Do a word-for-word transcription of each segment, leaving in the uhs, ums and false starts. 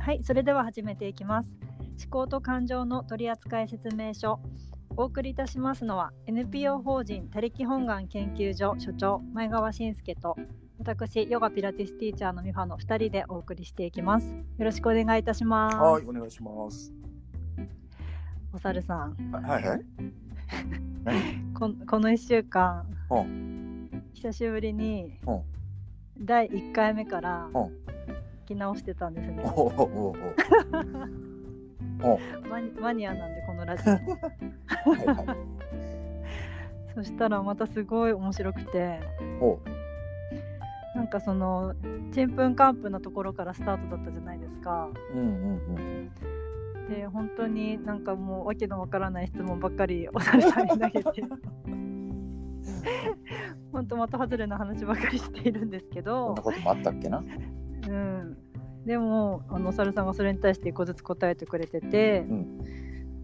はい、それでは始めていきます。思考と感情の取扱説明書。お送りいたしますのは エヌピーオー 法人他力本願研究所所長前川信介と私ヨガピラティスティーチャーのミファのふたりでお送りしていきます。よろしくお願いいたします。 はい、お願いします。 おさるさん、 はいはいこ, このいっしゅうかん、 うん、 久しぶりに、 うん、 だいいっかいめから、 うん、 聞き直してたんですね。 おおおおおマ, ニマニアなんでこのラジオはい、はい、そしたらまたすごい面白くて、 おなんかそのちんぷんかんぷんなところからスタートだったじゃないですか。 うんうんうんで本当になんかもうわけのわからない質問ばっかりおさるさんに投げて本当的外れの話ばっかりしているんですけど、 そんなこともあったっけな。 うん、でもあのおさるさんがそれに対して一個ずつ答えてくれてて、うん、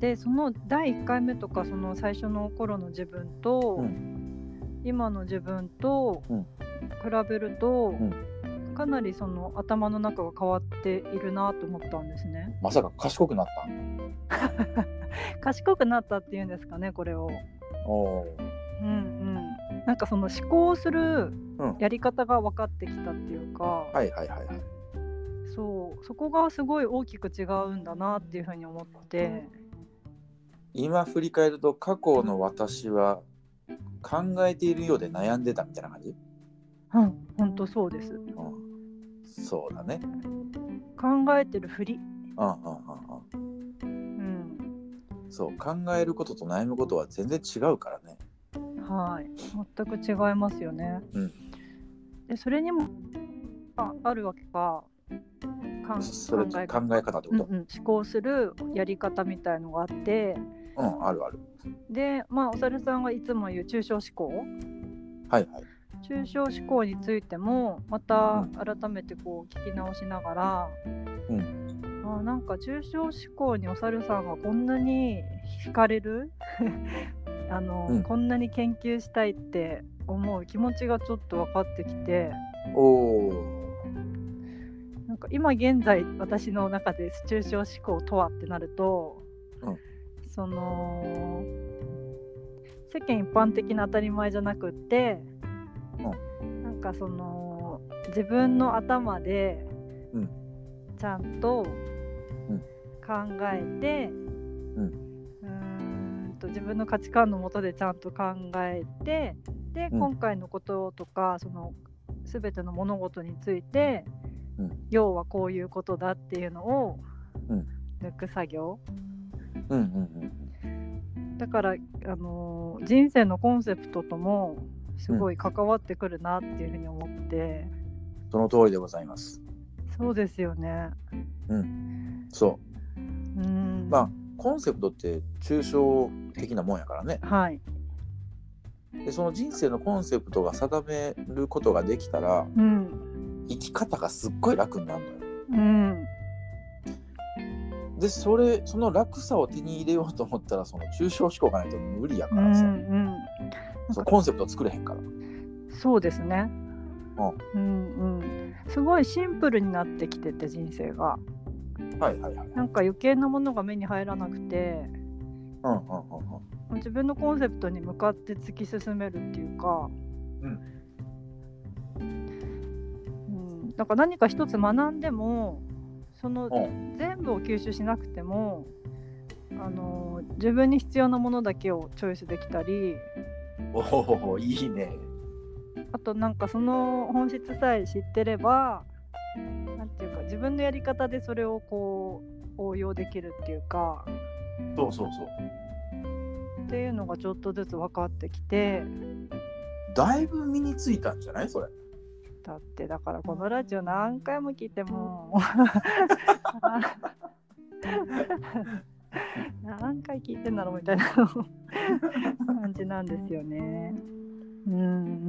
でそのだいいっかいめとかその最初の頃の自分と、うん、今の自分と比べると、うん、かなりその頭の中が変わっているなと思ったんですね。 まさか賢くなった賢くなったっていうんですかね、これを。 おうんうん、なんかその思考するやり方が分かってきたっていうか、 うん、はいはいはいはい、 そうそこがすごい大きく違うんだなっていうふうに思って、 今振り返ると過去の私は考えているようで悩んでたみたいな感じ。 うん、本当そうです、うん、 そうだね、 考えてるふり、 うんうんうんうん、そう考えることと悩むことは全然違うからね。 はい、全く違いますよね、うん、でそれにもあるわけか、 それ考え方ってこと、うんうん、 思考するやり方みたいのがあって、 うん、あるある。 で、まあおさるさんがいつも言う抽象思考、 はいはい、 抽象思考についてもまた改めてこう聞き直しながら、うん、あ、なんか抽象思考におさるさんがこんなに惹かれるあの、うん、こんなに研究したいって思う気持ちがちょっと分かってきて、おなんか今現在私の中で抽象思考とはってなると、うん、その世間一般的な当たり前じゃなくって、うん、なんかその自分の頭でちゃんと考えて、うん、うーんと自分の価値観の下でちゃんと考えて、で、うん、今回のこととかその全ての物事について、うん、要はこういうことだっていうのを抜く作業、うんうんうん、だから、あのー、人生のコンセプトともすごい関わってくるなっていうふうに思って、うん、 その通りでございます。 そうですよね。 うん、そう。うん、まあコンセプトって抽象的なもんやからね。 はい。 でその人生のコンセプトが定めることができたら、うん、生き方がすっごい楽になるのよ。うん。でそれその楽さを手に入れようと思ったらその抽象思考がないと無理やからさ、うんうん、そのコンセプトを作れへんから。 そうですね、うんうんうん、すごいシンプルになってきてて人生が、はいはいはい、なんか余計なものが目に入らなくて、うんうんうんうん、自分のコンセプトに向かって突き進めるっていうか、うんうん、なんか何か一つ学んでもその全部を吸収しなくても、あの自分に必要なものだけをチョイスできたり、 おおいいね。 あとなんかその本質さえ知ってれば、なんていうか自分のやり方でそれをこう応用できるっていうか、 そうそうそうっていうのがちょっとずつ分かってきて、 だいぶ身についたんじゃないそれ。 だってだからこのラジオ何回も聞いても何回聞いてんだろうみたいな感じなんですよね。うん、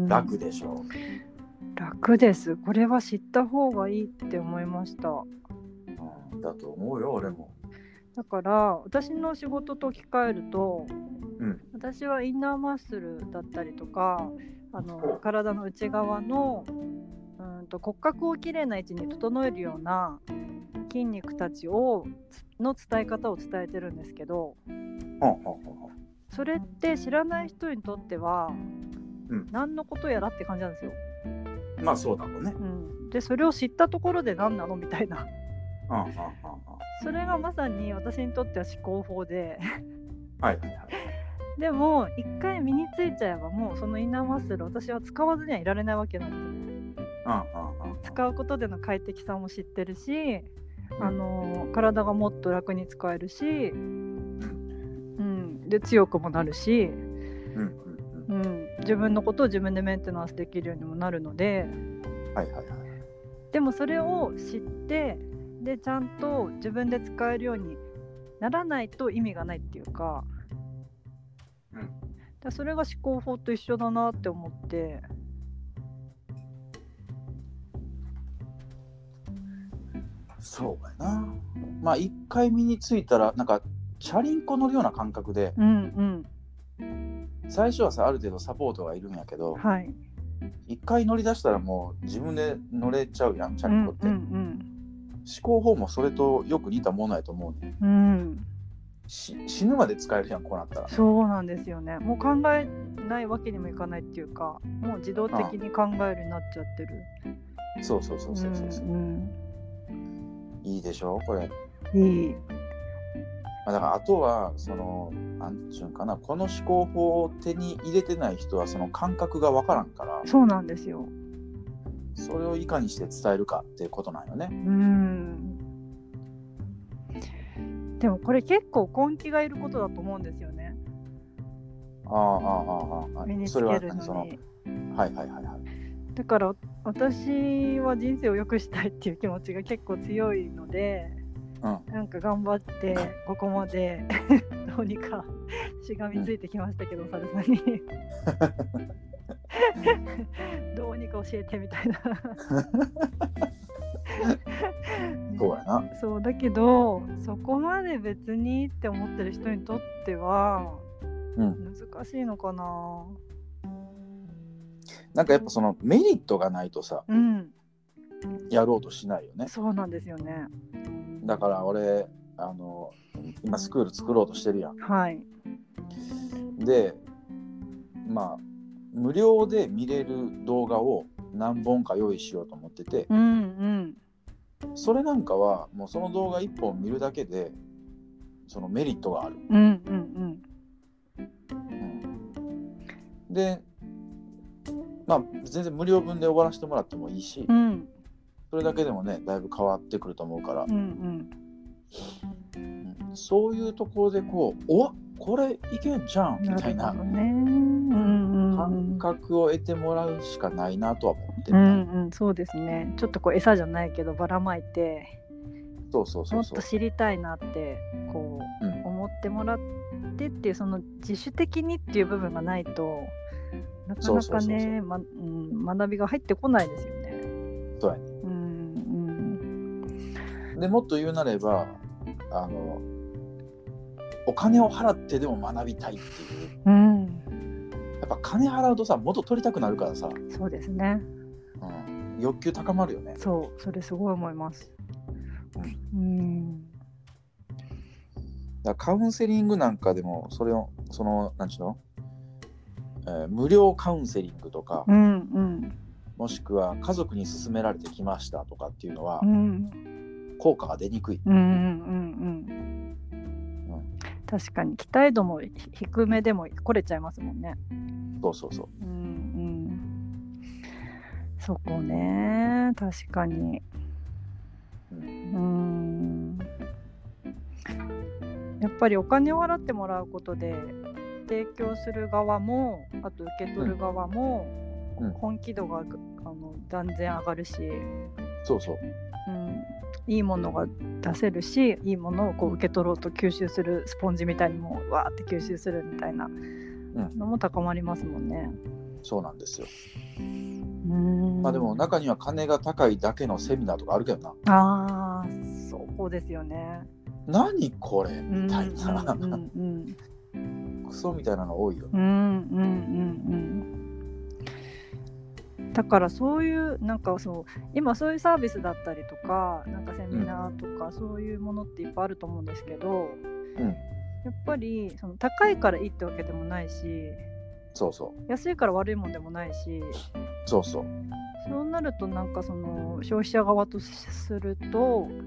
楽でしょ。 楽です。これは知った方がいいって思いました。 うん、だと思うよ俺も。 だから私の仕事と置き換えると、うん、私はインナーマッスルだったりとか、あの体の内側のうんと骨格をきれいな位置に整えるような筋肉たちをの伝え方を伝えてるんですけど、 うんうんうん、 それって知らない人にとっては、 うん、 何のことやらって感じなんですよ。 まあそうだろうね、 うん、でそれを知ったところで何なのみたいな、 うんうんうんうん、 それがまさに私にとっては思考法ではいはいはい、 でも一回身についちゃえばもうそのインナーマッスル私は使わずにはいられないわけなんですね。 うんうんうん、 使うことでの快適さも知ってるし、 うん、 あの体がもっと楽に使えるし、うん、で強くもなるし、うんうん、自分のことを自分でメンテナンスできるようにもなるので、 はいはいはい、 でもそれを知ってでちゃんと自分で使えるようにならないと意味がないっていうか、うん、だそれが思考法と一緒だなって思って。 そうやな。まあ一回身についたらなんかチャリンコ乗るような感覚で、 うんうん、 最初はさある程度サポートがいるんやけど、 はい、 一回乗り出したらもう自分で乗れちゃうやん、チャリンコって、うんうんうん、思考法もそれとよく似たものやと思うね、うん、し死ぬまで使えるやん、こうなったら。 そうなんですよね。もう考えないわけにもいかないっていうか、もう自動的に考えるようになっちゃってる。 そうそうそうそうそうそう、うんうん、いいでしょこれ。 いい。 だからあとはそのなんちゅうんかな、この思考法を手に入れてない人はその感覚が分からんから。 そうなんですよ。 それをいかにして伝えるかっていうことなんよね。 うん。でもこれ結構根気がいることだと思うんですよね。 ああああああ、 身につけるのに。それはそのはいはいはいはい。 だから私は人生を良くしたいっていう気持ちが結構強いので、うん、なんか頑張ってここまでどうにかしがみついてきましたけど、お猿さんにどうにか教えてみたいなそうやな。 そうだけどそこまで別にって思ってる人にとっては、うん、難しいのかな。 なんかやっぱそのメリットがないとさ、うん、やろうとしないよね。 そうなんですよね。 だから俺あの今スクール作ろうとしてるやん。 はい。 でまあ無料で見れる動画を何本か用意しようと思ってて、うんうん、それなんかはもうその動画いっぽん見るだけでそのメリットがある。うんうんうんうん、でまあ全然無料分で終わらせてもらってもいいし、うん、それだけでもねだいぶ変わってくると思うから、うんうんうん、そういうところでこうおこれいけんじゃんみたいな、ね、うんうん、感覚を得てもらうしかないなとは思ってる、うんうん、そうですね。ちょっとこう餌じゃないけどばらまいて、 そうそうそうそう、 もっと知りたいなってこう、うん、思ってもらってっていうその自主的にっていう部分がないとなかなかね学びが入ってこないですよね。 そうやね、うんうん、でもっと言うなればあのお金を払ってでも学びたいっていう、うん、やっぱ金払うとさもっと取りたくなるからさ。 そうですね、 うん、欲求高まるよね。 そうそれすごい思います、うんうん、 だからカウンセリングなんかでもそれをそのなんちゅうの、えー、無料カウンセリングとか、うんうん、もしくは家族に勧められてきましたとかっていうのは、うん、効果が出にくい、うんうんうんうん、確かに期待度も低めでも来れちゃいますもんね。 そうそうそう、うんうん、 そこね確かに、うん、うんやっぱりお金を払ってもらうことで提供する側もあと受け取る側も、うん、本気度があの断然上がるし、 そうそう、 うん、いいものが出せるしいいものをこう受け取ろうと吸収するスポンジみたいにもわーって吸収するみたいなのも高まりますもんね、 うん、そうなんですよ。うーん、まあでも中には金が高いだけのセミナーとかあるけどな。 あーそうですよね。 何これみたいな、うんうんうん、クソみたいなの多いよね。うんうんうんだからそういうなんかそう今そういうサービスだったりとかなんかセミナーとかそういうものっていっぱいあると思うんですけど、うん、やっぱりその高いからいいってわけでもないし、 そうそう安いから悪いもんでもないし、 そうそうそうなるとなんかその消費者側とすると、うん、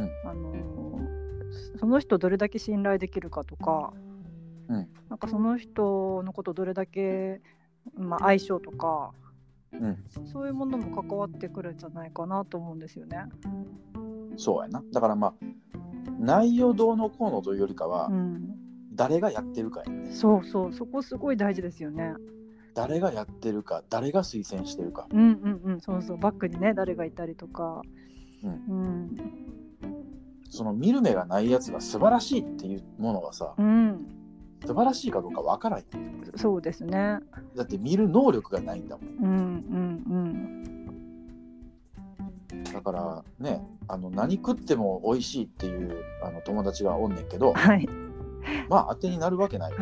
あのその人どれだけ信頼できるかとか、うん、なんかその人のことどれだけ、まあ、相性とか、うん、そういうものも関わってくるんじゃないかなと思うんですよね。 そうやな。だからまあ内容どうのこうのというよりかは、うん、誰がやってるかやね。 そうそう、そこすごい大事ですよね。 誰がやってるか、誰が推薦してるか。 うんうんうん、そうそう、バックにね誰がいたりとか、うんうん、 その見る目がないやつが素晴らしいっていうものはさ、うん、素晴らしいかどうかわからない。 そうですね。 だって見る能力がないんだもん。 うんうんうん。だからね、あの何食っても美味しいっていうあの友達がおんねんけど、はい、まあ当てになるわけないよね。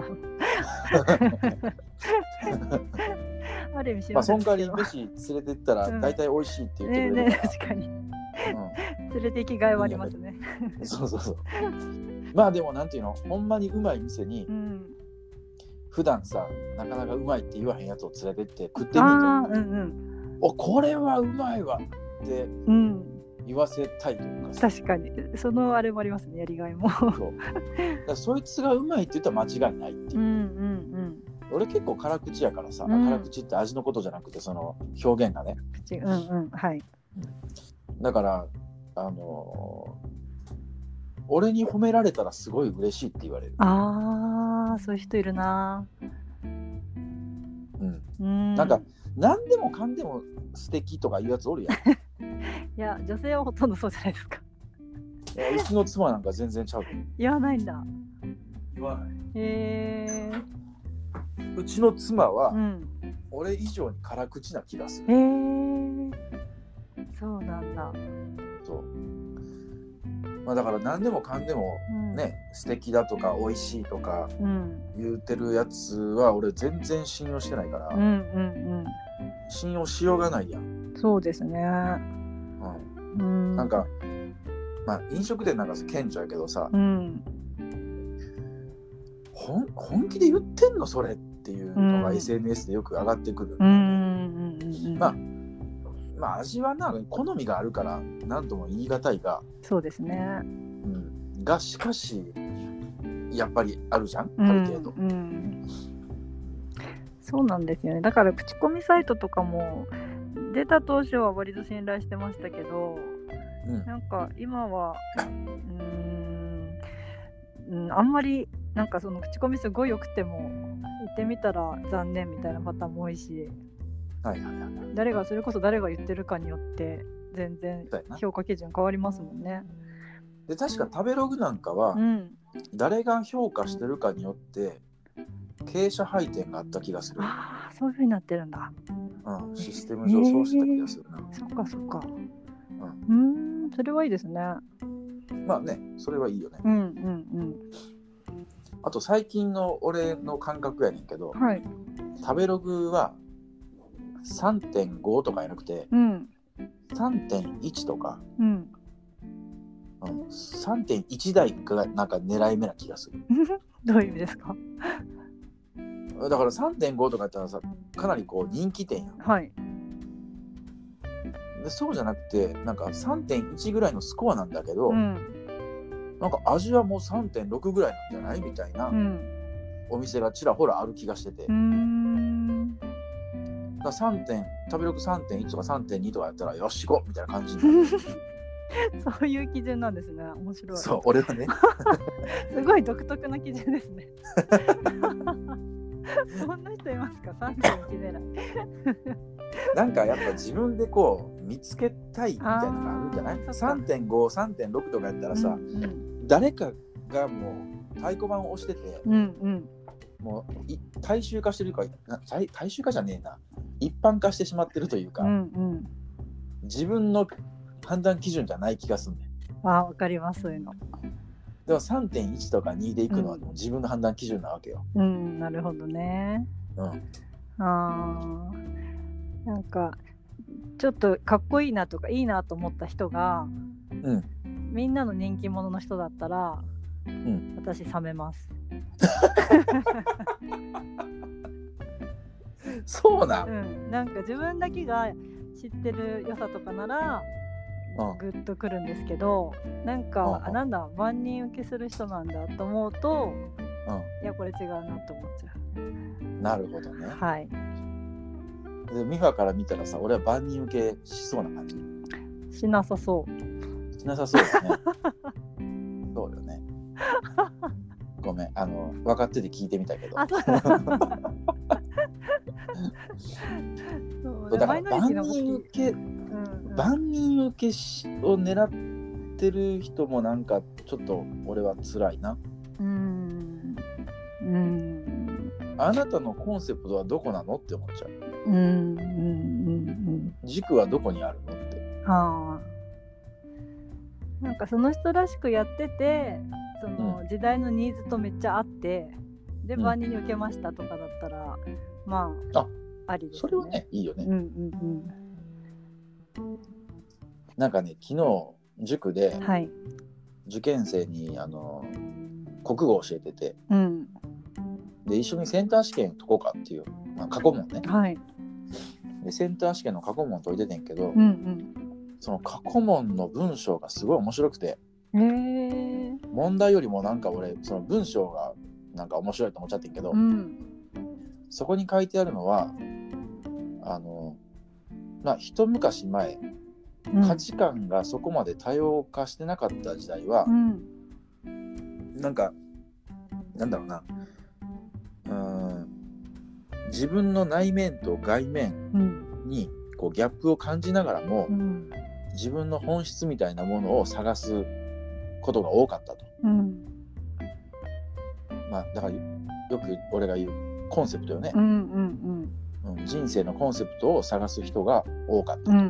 ある意味、まあそん代わり飯連れてったら大体美味しいって言ってくれるから、うんねね、 確かに、うん、連れて行きがいはありますね。 そうそうそう。まあでもなんていうの、ほんまにうまい店に、うん、普段さなかなかうまいって言わへんやつを連れてって食ってみると、うんうん、おこれはうまいわって言わせたいというか、 確かにそのあれもありますね、やりがいも。 そうだそいつがうまいって言ったら間違いないっていう、うんうんうん、俺結構辛口やからさ、うん、辛口って味のことじゃなくてその表現がね、 うんうんはい、 だからあのー、俺に褒められたらすごい嬉しいって言われる。 あー、そういう人いるな。 うん、うん、なんか何でもかんでも素敵とか言うやつおるやん。 いや女性はほとんどそうじゃないですか。 いやうちの妻なんか全然ちゃう。 言わないんだ。 言わない。 へー。 うちの妻は、うん、俺以上に辛口な気がする。 へー。そうなんだ。 そう。まあだから何でもかんでもね、うん、素敵だとか美味しいとか言うてるやつは俺全然信用してないから、うんうんうん、信用しようがないやん。 そうですね。 うん、なんかまあ飲食店なんか顕著やけどさ、うん、本, 本気で言ってんのそれっていうのが エスエヌエス でよく上がってくる、うんうんうん、まあまあ味はな好みがあるから何とも言い難いが、 そうですね、 うん、がしかしやっぱりあるじゃん、うん、ある程度、うん、 そうなんですよね。だから口コミサイトとかも出た当初は割と信頼してましたけど、うん、なんか今はうーん、うん、あんまりなんかその口コミすごい良くても行ってみたら残念みたいなパターンも多いし、はいはいはいはい、誰がそれこそ誰が言ってるかによって全然評価基準変わりますもんね。 で確か食べログなんかは、うん、誰が評価してるかによって傾斜配点があった気がする。 ああ、そういう風になってるんだ。 うん、システム上そうした気がするな。 そっかそっか。うん、うーん、それはいいですね。 まあね、それはいいよね。 うんうんうん。 あと最近の俺の感覚やねんけど、はい、食べログは さんてんご とかじゃなくて、うん、さんてんいち とか、うんうん、さんてんいち 台がなんか狙い目な気がする。 どういう意味ですか？ だから さんてんご とかやったらさ、かなりこう人気店やん。はい。でそうじゃなくて、なんか さんてんいち ぐらいのスコアなんだけど、うん、なんか味はもう さんてんろく ぐらいなんじゃないみたいな、うん、お店がちらほらある気がしてて。うーん。ださんてん食べログ さんてんいち とか さんてんに とかやったらよし行こうみたいな感じになる。 そういう基準なんですね。面白い。 そう、俺はね。 すごい独特な基準ですね。そんな人いますか？ さんてんいち 狙い。 なんかやっぱ自分でこう見つけたいみたいなのがあるんじゃない？ さんてんご、さんてんろく とかやったらさ、うんうん、誰かがもう太鼓判を押してて、うんうん、もう大衆化してるか、大, 大衆化じゃねえな、一般化してしまってるというか、うんうん、自分の判断基準じゃない気がするね。 あ、わかります、そういうの。 でも さんてんいち とかにでいくのはでも自分の判断基準なわけよ。 うん、うん、なるほどね。うん。あなんかちょっとかっこいいなとかいいなと思った人が、 うん、 みんなの人気者の人だったら、うん、私冷めます。 そうなん、 うん、なんか自分だけが知ってる良さとかならグッとくるんですけど、なんかあなんだ万人受けする人なんだと思うと、うん、いやこれ違うなと思っちゃう。なるほどね。 はい。 でミファから見たらさ、俺は万人受けしそうな感じ？ しなさそう。 しなさそうだね。そうよね。ごめん、あの分かってて聞いてみたけど。あ、そうそうだから万人受け、うんうん、万人受けしを狙ってる人もなんかちょっと俺は辛いな。うーん、うーん。あなたのコンセプトはどこなのって思っちゃう。うんうんうんうん。軸はどこにあるのって。はあ。なんかその人らしくやってて、その時代のニーズとめっちゃ合って、うん、で万人に受けましたとかだったら、うん、まあ。あありですね。 それはねいいよね。 うんうんうん、なんかね昨日塾で受験生にあの国語を教えてて、うん、で一緒にセンター試験解こうかっていう、まあ、過去問ね、はい、でセンター試験の過去問解いててんけど、うんうん、その過去問の文章がすごい面白くて、へー、問題よりもなんか俺その文章がなんか面白いと思っちゃってんけど、うん、そこに書いてあるのはあの、まあ、一昔前、うん、価値観がそこまで多様化してなかった時代は、うん、なんかなんだろうな、うーん、自分の内面と外面にこうギャップを感じながらも、うん、自分の本質みたいなものを探すことが多かったと、うん、まあだからよく俺が言うコンセプトよね、うんうんうん、人生のコンセプトを探す人が多かったと、うんうん、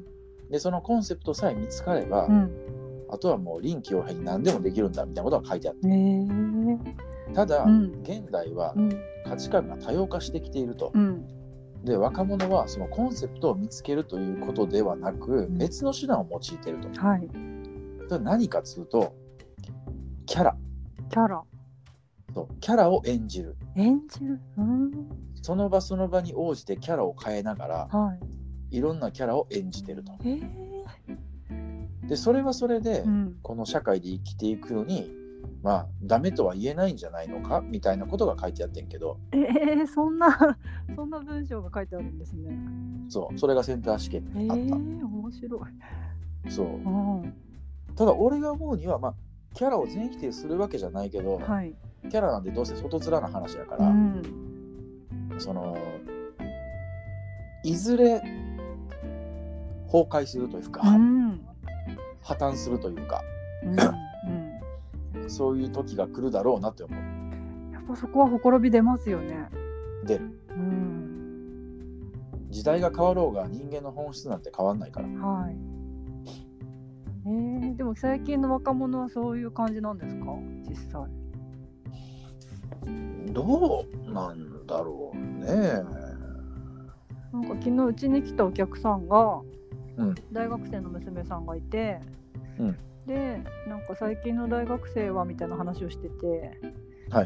でそのコンセプトさえ見つかれば、うん、あとはもう臨機応変に何でもできるんだみたいなことが書いてあって、ただ、うん、現代は価値観が多様化してきていると、うん、で若者はそのコンセプトを見つけるということではなく、うん、別の手段を用いていると、はい、それは何かというとキャラキャラそうキャラを演じる演じる、うん、その場その場に応じてキャラを変えながら、はい、いろんなキャラを演じていると、えー、でそれはそれで、うん、この社会で生きていくのにまあダメとは言えないんじゃないのかみたいなことが書いてあってんけど、えー、そんなそんな文章が書いてあるんですね。そうそれがセンター試験にあった。えー、面白い。そう、うん、ただ俺が思うには、まあ、キャラを全否定するわけじゃないけど、はい、キャラなんてどうせ外面な話やから、うん、そのいずれ崩壊するというか、うん、破綻するというか、うんうん、そういう時が来るだろうなって思う。やっぱそこはほころび出ますよね。出る、うん、時代が変わろうが人間の本質なんて変わんないから、はい、えー、でも最近の若者はそういう感じなんですか実際。どうなんだろうね。なんか昨日うちに来たお客さんが、うん、大学生の娘さんがいて、うん、でなんか最近の大学生はみたいな話をしてて、はいはい、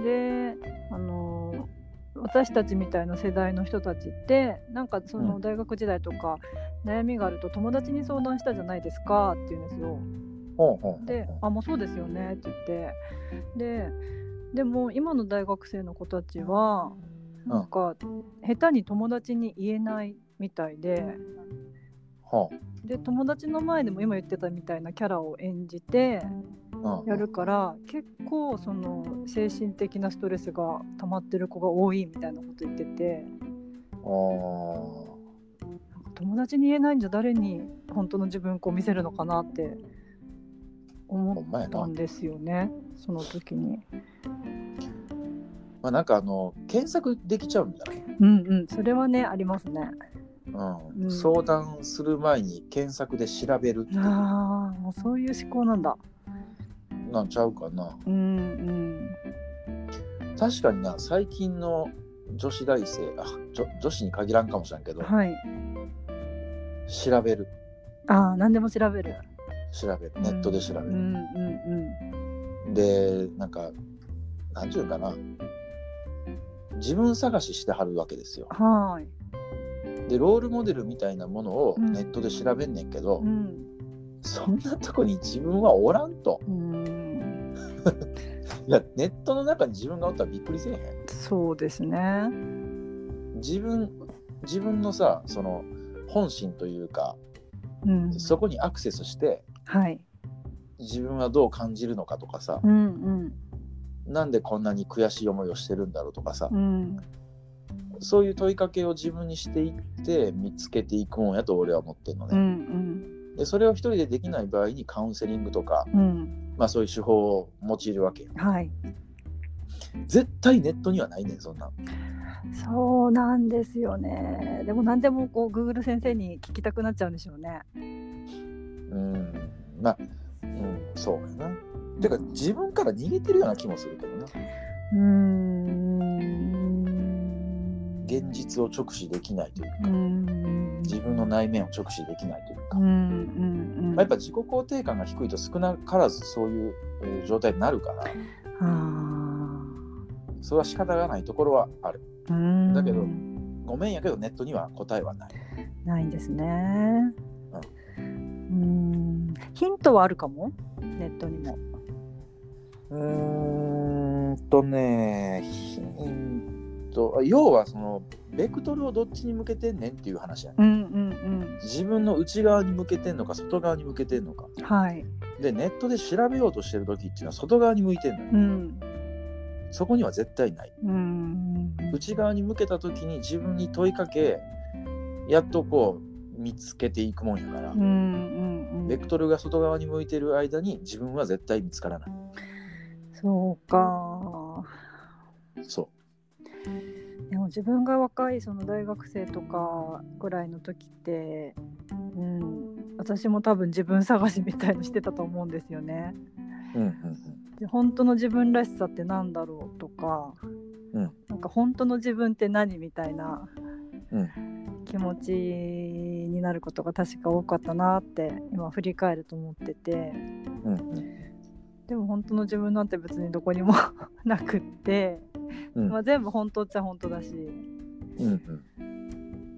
であの私たちみたいな世代の人たちってなんかその大学時代とか悩みがあると友達に相談したじゃないですかって言うんですよ。うん、であもうそうですよねって言ってででも今の大学生の子たちはなんか下手に友達に言えないみたいで、うん、で友達の前でも今言ってたみたいなキャラを演じてやるから結構その精神的なストレスが溜まってる子が多いみたいなこと言ってて、あなんか友達に言えないんじゃ誰に本当の自分を見せるのかなって思ったんですよねその時に。まあ、なんかあの検索できちゃうんじゃない？うんうんそれはねありますね。うんうん、相談する前に検索で調べるっていう。ああもうそういう思考なんだ。なんちゃうかな。うんうん。確かにな最近の女子大生あ 女, 女子に限らんかもしれんけど、 はい、 調べる。 ああ、何でも調べる。 調べる。ネットで調べる。 うんうんうん、で、なんか、なんていうかな。自分探ししてはるわけですよ。 はい。 で、ロールモデルみたいなものをネットで調べんねんけど、うん、そんなとこに自分はおらんと。うんいや、ネットの中に自分がおったらびっくりせえへん。 そうですね。 自分、自分のさ、その本心というか、うん、そこにアクセスして、はい、自分はどう感じるのかとかさ、うんうん、なんでこんなに悔しい思いをしてるんだろうとかさ、うん、そういう問いかけを自分にしていって見つけていくもんやと俺は思ってるのね、うんうん、でそれを一人でできない場合にカウンセリングとか、うんまあ、そういう手法を用いるわけよ、はい、絶対ネットにはないねんそんな。 そうなんですよね。でも何でもこう Google 先生に聞きたくなっちゃうんでしょうね。 うんまあ、うん、そうやな。てか自分から逃げてるような気もするけどな。うーん現実を直視できないというか、うん自分の内面を直視できないというか、うんうんうんまあ、やっぱ自己肯定感が低いと少なからずそういう状態になるから、あそれは仕方がないところはある。うんだけどごめんやけどネットには答えはない。 ないんですね。うん、うんヒントはあるかもネットにも。 うーんとねヒント要はそのベクトルをどっちに向けてんねんっていう話やね、うんうんうん、自分の内側に向けてんのか外側に向けてんのか、はい、でネットで調べようとしてる時っていうのは外側に向いてんのよ、うんそこには絶対ない、うん、内側に向けた時に自分に問いかけやっとこう見つけていくもんやから、うんうんうん、ベクトルが外側に向いてる間に自分は絶対見つからない。そうか。そうでも自分が若いその大学生とかぐらいの時って、うん、私も多分自分探しみたいのしてたと思うんですよね、うんうんうん、本当の自分らしさってなんだろうとか、うん、なんか本当の自分って何みたいな気持ちになることが確か多かったなって今振り返ると思ってて、うんうん、でも本当の自分なんて別にどこにもなくって、うんまあ、全部本当っちゃ本当だし、うんうん、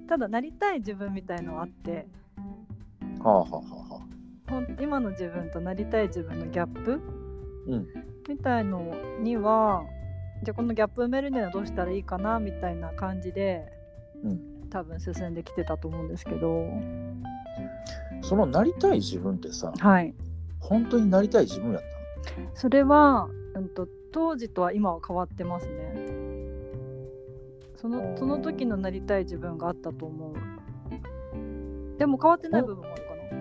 ただなりたい自分みたいのあって、はあはあはあ、今の自分となりたい自分のギャップ、うん、みたいのにはじゃあこのギャップ埋めるにはどうしたらいいかなみたいな感じで、うん、多分進んできてたと思うんですけど、そのなりたい自分ってさ、はい、本当になりたい自分やったの？それは、うんと、当時とは今は変わってますね。その、その時のなりたい自分があったと思う。でも変わってない部分もあるかな、うん、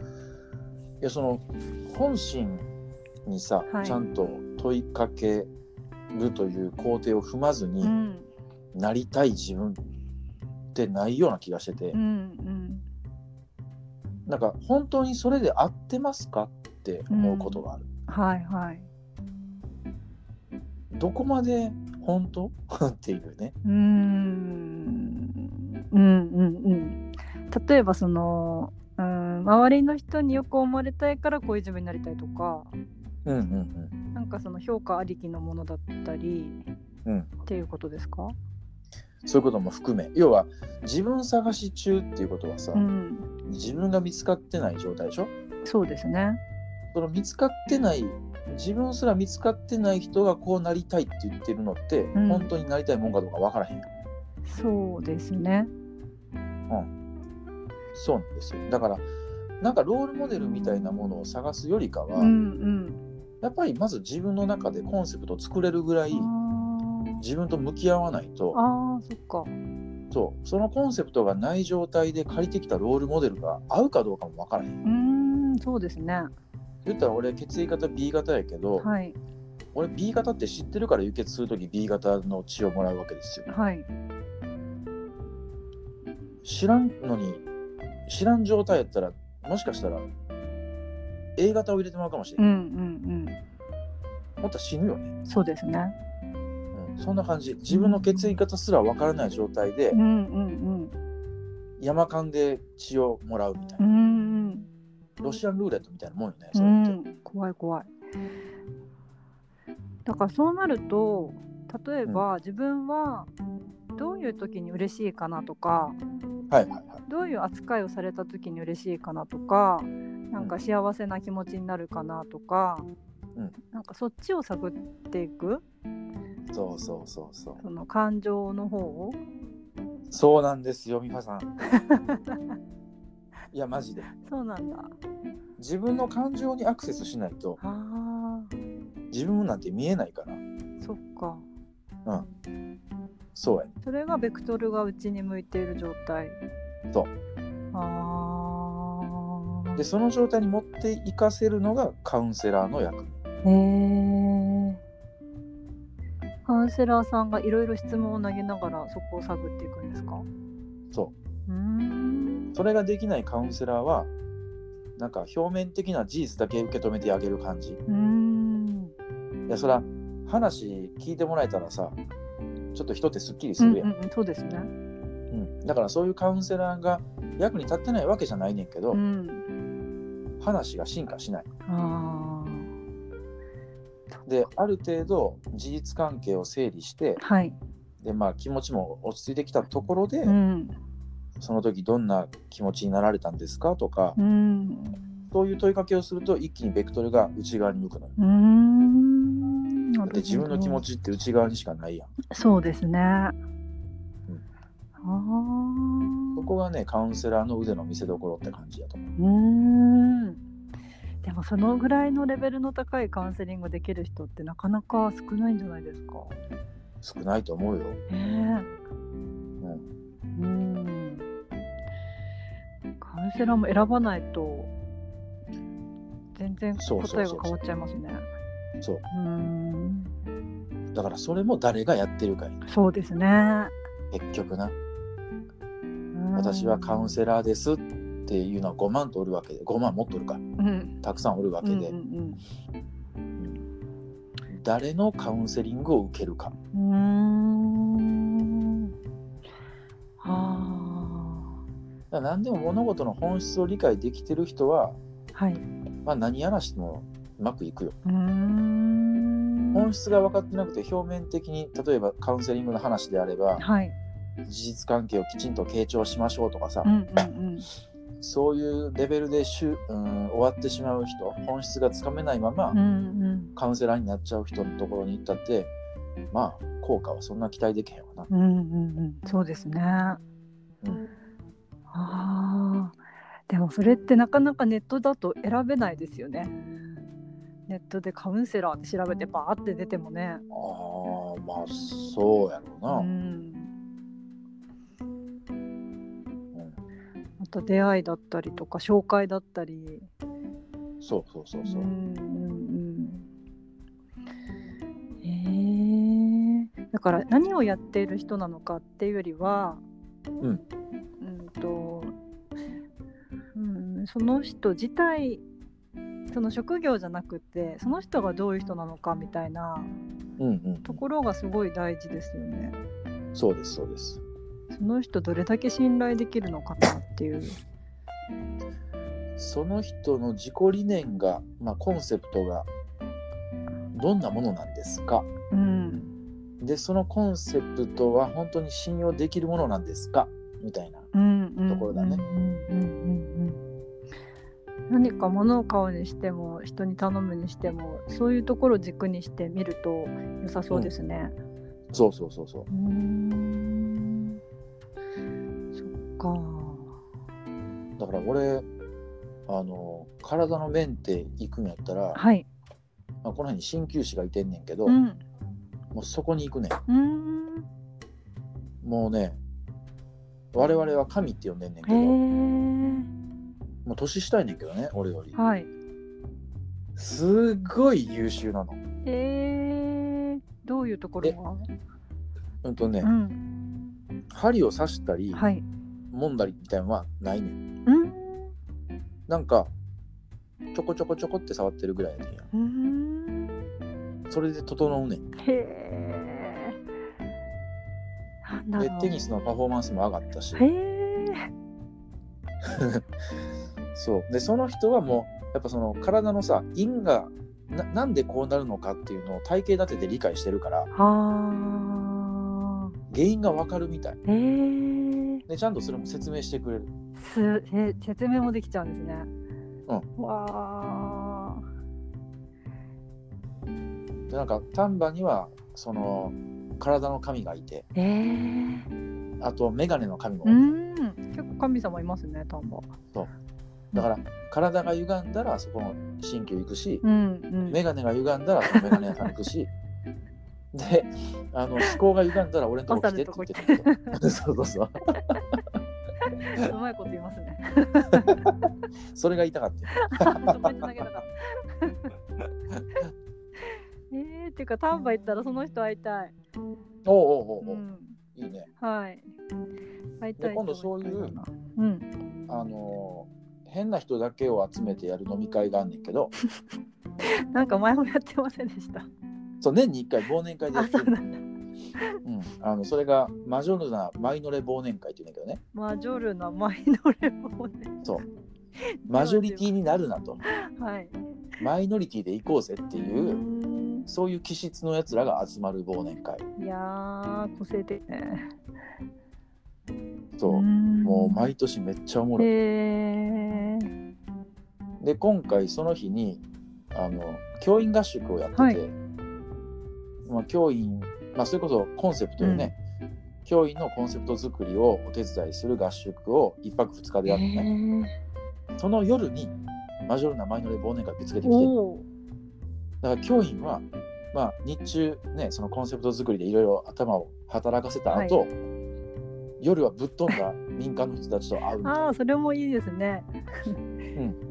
いやその本心にさ、はい、ちゃんと問いかけるという工程を踏まずに、うん、なりたい自分ってないような気がしてて、うんうん、なんか本当にそれで合ってますかって思うことがある、うん、はいはい。どこまで本当っていうね。うーんうんうんうん。例えばその、うん、周りの人によく思われたいからこういう自分になりたいとか、うんうんうん、なんかその評価ありきのものだったり、うん、っていうことですか？そういうことも含め、要は自分探し中っていうことはさ、うん、自分が見つかってない状態でしょ？そうですね。その見つかってない自分すら見つかってない人がこうなりたいって言ってるのって、うん、本当になりたいもんかどうか分からへん。そうですね。うん。そうなんですよ。だからなんかロールモデルみたいなものを探すよりかは、うんうん、やっぱりまず自分の中でコンセプトを作れるぐらい自分と向き合わないと、ああ、そっか。そう、そのコンセプトがない状態で借りてきたロールモデルが合うかどうかも分からへん。うーん、そうですね。言ったら俺血液型 ビー 型やけど、はい、俺 ビー 型って知ってるから輸血するとき ビー 型の血をもらうわけですよ、はい、知らんのに知らん状態やったらもしかしたら A 型を入れてもらうかもしれない、うんうんうん、もっと死ぬよね。そうですね、うん、 そんな感じ。自分の血液型すら分からない状態で、うんうんうん、山間で血をもらうみたいな、うんうん、ロシアンルーレットみたいなもんよね、それって、うん、 怖い怖い。だからそうなると、例えば、うん、自分はどういう時に嬉しいかなとか、はいはいはい、どういう扱いをされた時に嬉しいかなとか、なんか幸せな気持ちになるかなとか、うん、なんかそっちを探っていく。 そうそうそうそう。 その感情の方を。 そうなんですよ、美香さん。いやマジで。 そうなんだ。 自分の感情にアクセスしないと、あ、自分なんて見えないから。 そっか。 うん。そうやね。 それがベクトルが内に向いている状態。 そう。ああ。でその状態に持っていかせるのがカウンセラーの役目。へえ。 カウンセラーさんがいろいろ質問を投げながらそこを探っていくんですか？ そう。うーん。それができないカウンセラーはなんか表面的な事実だけ受け止めてあげる感じ。うーん。いやそら話聞いてもらえたらさ、ちょっと人ってすっきりするやん。うんうんうん、そうですね。 うん。だからそういうカウンセラーが役に立ってないわけじゃないねんけど、うん、話が進化しない。あで、ある程度事実関係を整理して、はい、でまあ気持ちも落ち着いてきたところで、うん、その時どんな気持ちになられたんですかとか、うん、そういう問いかけをすると一気にベクトルが内側に向くのよ。うーん、だって自分の気持ちって内側にしかないやん。 そうですね。うん、あそこがねカウンセラーの腕の見せ所って感じやと思う。 うーん、でもそのぐらいのレベルの高いカウンセリングできる人ってなかなか少ないんじゃないですか？ 少ないと思うよ。えーうん、うんカウンセラーも選ばないと全然答えが変わっちゃいますね。 そう。うーん。だからそれも誰がやってるかや。 そうですね。 結局な。私はカウンセラーですっていうのはごまんとおるわけで、ごまんもっとおるか、うん、たくさんおるわけで、うんうんうん、誰のカウンセリングを受けるか。うーん。はあ。何でも物事の本質を理解できてる人は、はい、まあ、何やらしてもうまくいくよ。うーん。本質が分かってなくて表面的に、例えばカウンセリングの話であれば、はい、事実関係をきちんと傾聴しましょうとかさ、うんうんうん、そういうレベルでしゅ、うん、終わってしまう人、本質がつかめないまま、うんうん、カウンセラーになっちゃう人のところに行ったってまあ効果はそんな期待できへんわな。 うんうんうん、そうですね。うん、あでもそれってなかなかネットだと選べないですよね。ネットでカウンセラーって調べてバーって出てもね。ああまあそうやろうな。うんあと出会いだったりとか紹介だったり。 そうそうそうそう。うんうんうん。へえ。だから何をやっている人なのかっていうよりは、うん、うんと、うん、その人自体、その職業じゃなくてその人がどういう人なのかみたいなところがすごい大事ですよね。 うんうん、そうですそうです。 その人どれだけ信頼できるのかなっていう。 その人の自己理念が、まあ、コンセプトがどんなものなんですか、うん、でそのコンセプトは本当に信用できるものなんですかみたいなところだね。 何か物を買うにしても人に頼むにしてもそういうところを軸にしてみると良さそうですね。 うん、そうそうそうそう。うーんそっか。 だから俺あの体のメンテ行くんやったら、 はいまあ、この辺に鍼灸師がいてんねんけど、うん、もうそこに行くねん。うーんもうね我々は神って呼んでんねんけど、もう年下いねんけどね俺より、はい、すごい優秀なの。 えー、どういうところが？ うんとね、うん、針を刺したり、はい、揉んだりみたいなのはないねん。うんなんかちょこちょこちょこって触ってるぐらいやねんや。うーんそれで整うねん。 へだろう。 でテニスのパフォーマンスも上がったし。 へえ。 そうでその人はもうやっぱその体のさ因が な, なんでこうなるのかっていうのを体系立てて理解してるからは原因がわかるみたい。 へえ。 でちゃんとそれも説明してくれる。 すえ説明もできちゃうんですね。 うん。 わあ。 でなんか丹波にはその体の神がいて、 えー、 あとメガネの神もうーん結構神様いますね丹波。 そうだから体が歪んだらそこの神経行くし、 うんうん、 メガネが歪んだらそのメガネ屋さん行くしであの思考が歪んだら俺のとこ来てって言ってるんですよ。そうそうそう。 うまいこと言いますね。 それが言いたかった。 そこに繋げたかった。えー、っていうか丹波行ったらその人会いたい。 おうおうおうおう、うん、いいね。 はい。会いたい。 で今度そういう、 うん、 あの変な人だけを集めてやる飲み会があんねんけど。 なんか前もやってませんでした。 そう年にいっかい忘年会でやってる。 あ、そうなんだ。 うん、あのそれがマジョルなマイノレ忘年会って言うんだけどね。 マジョルなマイノレ忘年会。 そう。マジョリティになるなと。 はい。マイノリティで行こうぜっていう、そういう気質のやつらが集まる忘年会。 いやー、個性的ね。 そう。もう毎年めっちゃおもろい。 へー。 で、今回その日に、あの、教員合宿をやってて、はい、まあ、教員、まあ、それこそコンセプトよね、うん、教員のコンセプト作りをお手伝いする合宿をいっぱくふつかでやってね、その夜にマジョルなマイノレ忘年会ぶつけてきて、だから教員は、まあ、日中ねそのコンセプト作りでいろいろ頭を働かせた後、はい、夜はぶっ飛んだ民間の人たちと会うみたいな。 ああ、それもいいですね。 うん、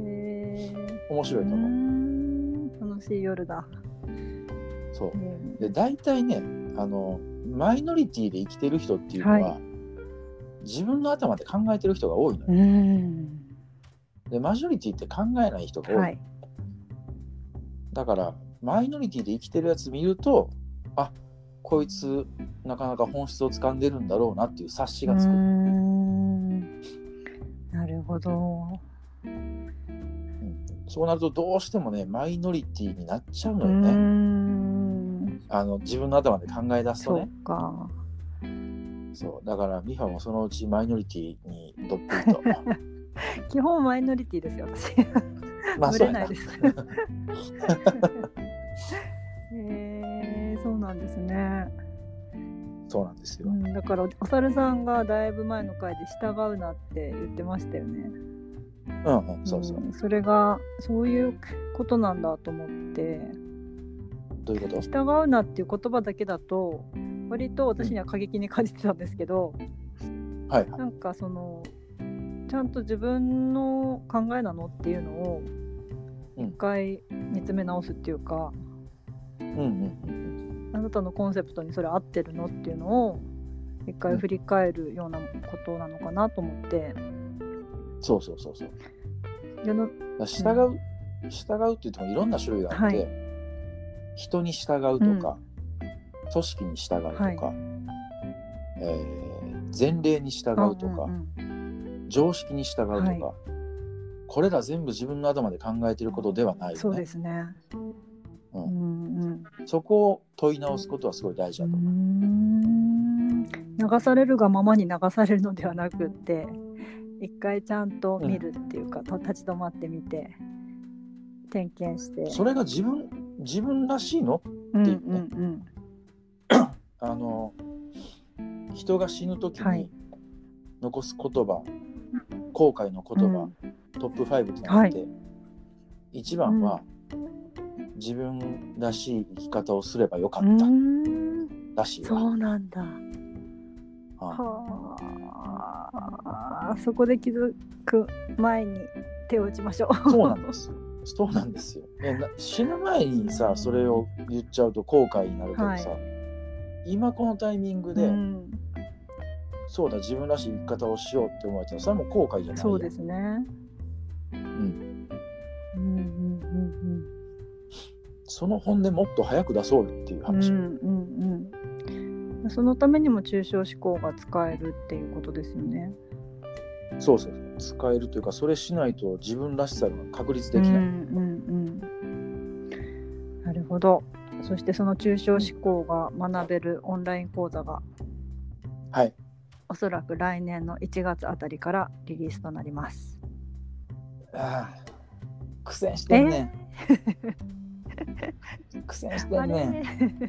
へー、面白いと思う。 楽しい夜だ。 そう。で大体ね、あのマイノリティで生きてる人っていうのは、はい、自分の頭で考えてる人が多いのよ。うんでマジョリティって考えない人が多い、はい、だからマイノリティで生きてるやつ見ると、あ、こいつなかなか本質を掴んでるんだろうなっていう察しがつく。うーん、 なるほど、 うん、そうなるとどうしてもねマイノリティになっちゃうのよね。うーん、あの自分の頭で考え出すとね。 そうか。 そうだからミファもそのうちマイノリティにどっぷりと基本マイノリティですよ私。 まあ、 ぶれないです。えー、そうなんですね。 そうなんですよ、 うん、だからお猿さんがだいぶ前の回で従うなって言ってましたよね。 うんうん、そうそう、うん、 それがそういうことなんだと思って。 どういうこと？ 従うなっていう言葉だけだと割と私には過激に感じてたんですけど、うん、はい、なんかそのちゃんと自分の考えなのっていうのを一回見つめ直すっていうか、うんうんうん、あなたのコンセプトにそれ合ってるのっていうのを一回振り返るようなことなのかなと思って、うん、 そうそうそうそう従う、うん、従うって言ってもいろんな種類があって、はい、人に従うとか、うん、組織に従うとか、はい、えー、前例に従うとか、うんうんうん、常識に従うとか、はい、これら全部自分の頭で考えていることではないよね。 そうですね、 うんうんうん、そこを問い直すことはすごい大事だと思う。うーん、流されるがままに流されるのではなくって一回ちゃんと見るっていうか、うん、立ち止まってみて点検して、 それが自分自分らしいのっていうね、うんうんうん、あの人が死ぬ時に残す言葉、はい、後悔の言葉、うん、トップファイブってなって、はい、いちばんは、うん、自分らしい生き方をすればよかったらしいわ。 そうなんだ。はあ、そこで気づく前に手を打ちましょう。 そうなんですよ。そうなんですよ。死ぬ前にさそれを言っちゃうと後悔になるけどさ、はい、今このタイミングで、うん、そうだ自分らしい生き方をしようって思えたらそれも後悔じゃないや。 そうですね。 うん。うんうんうんうん。その本音もっと早く出そうっていう話。うんうんうん。 そのためにも抽象思考が使えるっていうことですよね。 そうそう、使えるというか、それしないと自分らしさが確立できない。うんうんうん、なるほど。そしてその抽象思考が学べるオンライン講座が、 はい、 おそらく来年のいちがつあたりからリリースとなります。 ああ、苦戦してんねん。苦戦してんねん。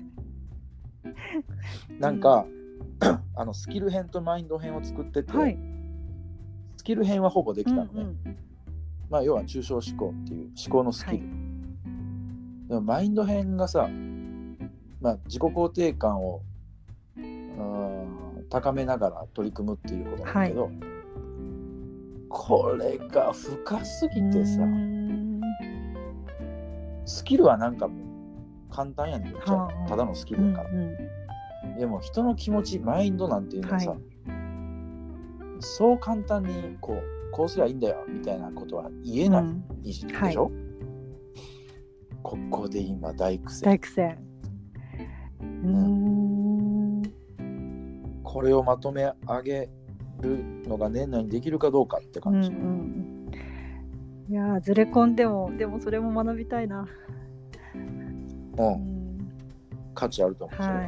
なんか、うん、あのスキル編とマインド編を作ってて、はい、スキル編はほぼできたのね。うんうん、まあ要は抽象思考っていう思考のスキル。はい、でもマインド編がさ、まあ、自己肯定感を高めながら取り組むっていうことなんだけど、はい、これが深すぎてさ、スキルはなんかもう簡単やねん、言っちゃう、ただのスキルだから、うんうん、でも人の気持ち、マインドなんていうのはさ、はい、そう簡単にこうこうすりゃいいんだよみたいなことは言えない、うん、でしょ、はい、ここで今大苦戦大苦戦、うーん、 これをまとめ上げるのが年内にできるかどうかって感じ、うんうん、いやずれ込んでもでもそれも学びたいな、 うん、うん、価値あると思う、はい、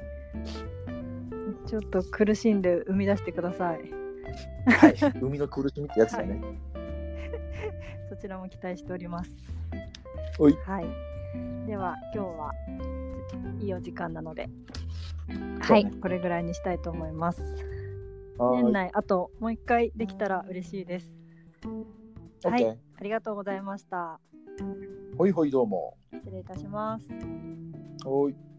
ちょっと苦しんで生み出してください。 はい、生みの苦しみってやつだね、はい、 そちらも期待しております。 おい、 はい、では今日はいいお時間なので、はい、これぐらいにしたいと思います。年内あともう一回できたら嬉しいです。はい、ありがとうございました。 ほいほい、どうも。 失礼いたします。 ほい。